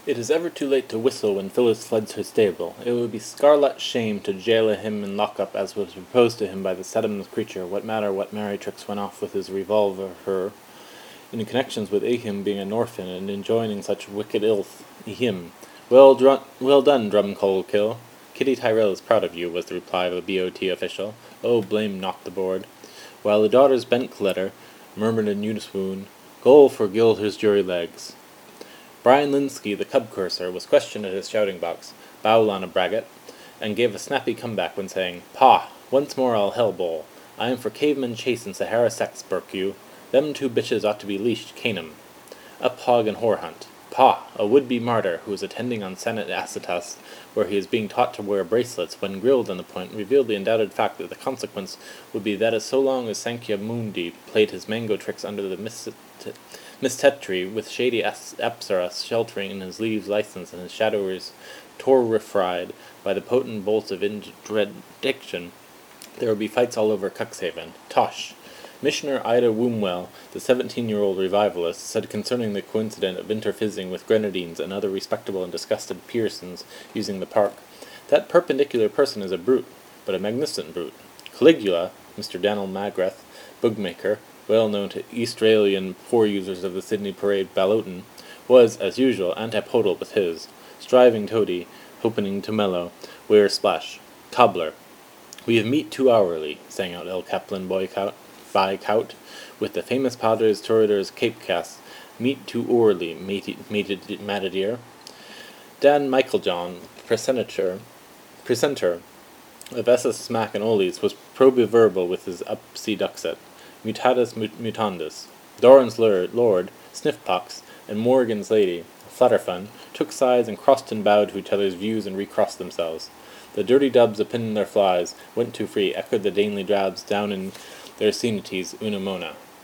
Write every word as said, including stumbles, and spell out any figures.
It is ever too late to whistle when Phyllis floods her stable. It would be scarlet shame to jail him in lock-up, as was proposed to him by the Sedum's creature. What matter what merry tricks went off with his revolver her, in connections with Ahim being an orphan, and enjoining such wicked ilth him. Well, dr- well done, Drumcolkill. Kitty Tyrrell is proud of you, was the reply of a B O T official. Oh, blame not the board. While the daughters bent letter, murmured in unison, Goal for Gilder's jury legs. Brian Linsky, the cub courser, was questioned at his shouting box, Bowlon of Braggot, and gave a snappy comeback when saying, Pah! Once more I'll hell bowl. I am for caveman chase and Sahara sex, burk you. Them two bitches ought to be leashed, Canum. Up hog and whore hunt. Pah! A would-be martyr who is attending on Senate Acitus, where he is being taught to wear bracelets, when grilled on the point, revealed the undoubted fact that the consequence would be that as so long as Sankhya Mundi played his mango tricks under the Miss Tetri, with shady Apsaras sheltering in his leaves license and his shadowers torrified by the potent bolts of interdiction, there would be fights all over Cuxhaven. Tosh! Missioner Ida Wombwell, the seventeen-year-old revivalist, said concerning the coincidence of interfizzing with grenadines and other respectable and disgusted Pearsons using the park, that perpendicular person is a brute, but a magnificent brute. Caligula, Mister Daniel Magrath, bookmaker, well known to Australian poor users of the Sydney Parade Ballotin, was, as usual, antipodal with his. Striving toady, hoping to mellow, wear splash. Cobbler. We have meat too hourly, sang out El Kaplan Boycout. By Cout, with the famous Padres Toreadors Cape Cast, meet too oorly, mated Madadeer. Dan Michaeljohn, presenter, presenter of S S Smack and Ollies, was probiverbal with his up-sea duckset, mutatus mutandus. Doran's lord, Sniffpox, and Morgan's lady, Flutterfun, took sides and crossed and bowed to each other's views and recrossed themselves. The dirty dubs a-pinning their flies, went too free, echoed the dainty drabs down in their scenities una mona.